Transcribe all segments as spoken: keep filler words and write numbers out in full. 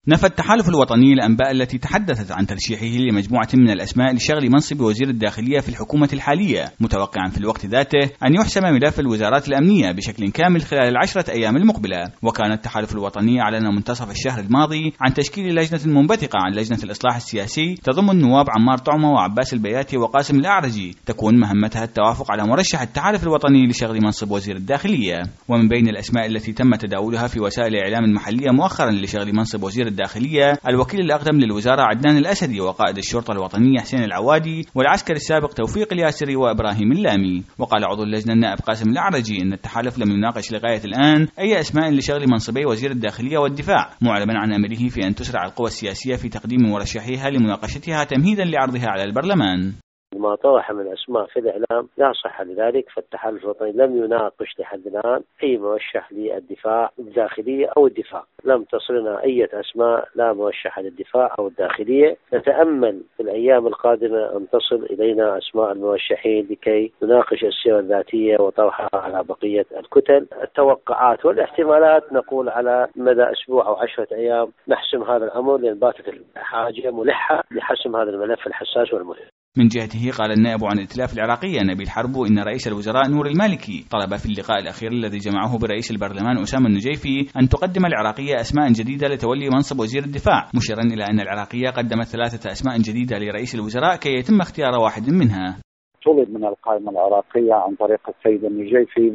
نفى التحالف الوطني الأنباء التي تحدثت عن ترشيحه لمجموعة من الأسماء لشغل منصب وزير الداخلية في الحكومة الحالية، متوقعا في الوقت ذاته أن يحسم ملف الوزارات الأمنية بشكل كامل خلال العشرة أيام المقبلة. وكان التحالف الوطني أعلن منتصف الشهر الماضي عن تشكيل لجنة منبثقة عن لجنة الإصلاح السياسي تضم النواب عمار طعمة وعباس البياتي وقاسم الأعرجي، تكون مهمتها التوافق على مرشح التحالف الوطني لشغل منصب وزير الداخلية. ومن بين الأسماء التي تم تداولها في وسائل الإعلام المحلية مؤخرا لشغل منصب وزير الداخلية الوكيل الأقدم للوزارة عدنان الأسدي، وقائد الشرطة الوطنية حسين العوادي، والعسكري السابق توفيق الياسري وإبراهيم اللامي. وقال عضو اللجنة النائب قاسم الأعرجي إن التحالف لم يناقش لغاية الآن أي أسماء لشغل منصبي وزير الداخلية والدفاع، معلما عن أمره في أن تسرع القوى السياسية في تقديم مرشحيها لمناقشتها تمهيدا لعرضها على البرلمان. ما طرح من أسماء في الإعلام لا صحة لذلك، فالتحالف الوطني لم يناقش لحد الآن أي مرشح للدفاع الداخلية أو الدفاع. لم تصلنا أي أسماء لا مرشحة للدفاع أو الداخلية. نتأمل في الأيام القادمة أن تصل إلينا أسماء المرشحين لكي نناقش السيرة الذاتية وطرحها على بقية الكتل. التوقعات والاحتمالات نقول على مدى أسبوع أو عشرة أيام نحسم هذا الأمر، لأن باتت الحاجة ملحة لحسم هذا الملف الحساس والمهم. من جهته قال النائب عن الائتلاف العراقية نبيل حربو إن رئيس الوزراء نور المالكي طلب في اللقاء الأخير الذي جمعه برئيس البرلمان أسامة النجيفي أن تقدم العراقية أسماء جديدة لتولي منصب وزير الدفاع، مشيرا إلى أن العراقية قدمت ثلاثة أسماء جديدة لرئيس الوزراء كي يتم اختيار واحد منها. طلب من القائمة العراقية عن طريق السيد النجيفي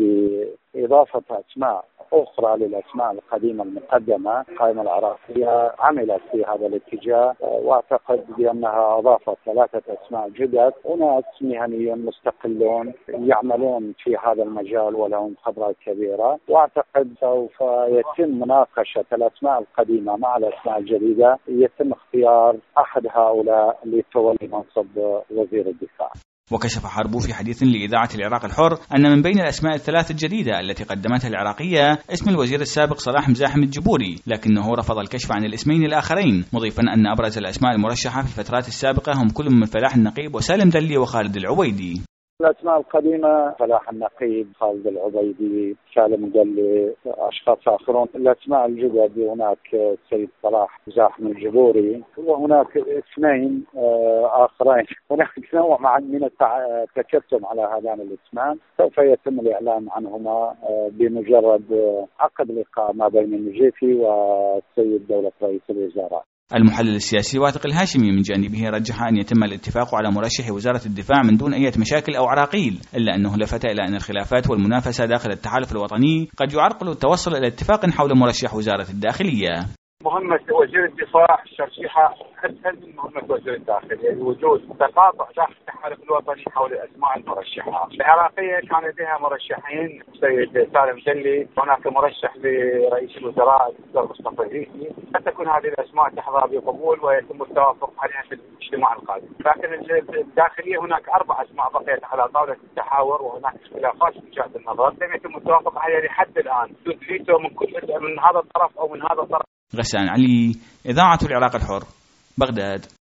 بإضافة أسماء أخرى للأسماء القديمة المقدمة. القائمة العراقية عملت في هذا الاتجاه، واعتقد بأنها أضافت ثلاثة أسماء جدد، أناس مهنيون مستقلون يعملون في هذا المجال ولهم خبرات كبيرة، واعتقد سوف يتم مناقشة الأسماء القديمة مع الأسماء الجديدة، يتم اختيار أحد هؤلاء لتولي منصب وزير الدفاع. وكشف حربو في حديث لإذاعة العراق الحر أن من بين الأسماء الثلاث الجديدة التي قدمتها العراقية اسم الوزير السابق صلاح مزاحم الجبوري، لكنه رفض الكشف عن الاسمين الآخرين، مضيفا أن أبرز الأسماء المرشحة في الفترات السابقة هم كل من فلاح النقيب وسالم دلي وخالد العبيدي. الأسماء القديمة فلاح النقيب، خالد العبيدي، سالم دلي، أشخاص آخرون. الأسماء الجدد هناك السيد صلاح مزاحم الجبوري، وهناك اثنين آخرين. هناك نوع من التكتم على هذان الاسمان، سوف يتم الإعلان عنهما بمجرد عقد لقاء ما بين النجيفي والسيد دولة رئيس الوزراء. المحلل السياسي واثق الهاشمي من جانبه رجح أن يتم الاتفاق على مرشح وزارة الدفاع من دون أي مشاكل أو عراقيل، إلا أنه لفت إلى أن الخلافات والمنافسة داخل التحالف الوطني قد يعرقل التوصل إلى اتفاق حول مرشح وزارة الداخلية. مهمة وزير الدفاع ترشيحها أسهل من مهمة وزير الداخلية، وجود تقاطع داخل التحالف الوطني حول الأسماء المرشحة. العراقية كان لديها مرشحين، السيد سالم دلي، هناك مرشح لرئيس الوزراء الدكتور مصطفى العيسي. قد تكون هذه الأسماء تحظى بقبول ويتم التوافق عليها في الاجتماع القادم. لكن الداخلية هناك أربع أسماء بقيت على طاولة التحاور، وهناك اختلافات في وجهات النظر لم يتم التوافق عليها لحد الآن، وجود فيتو من كل من هذا الطرف أو من هذا الطرف. غسان علي، إذاعة العراق الحر، بغداد.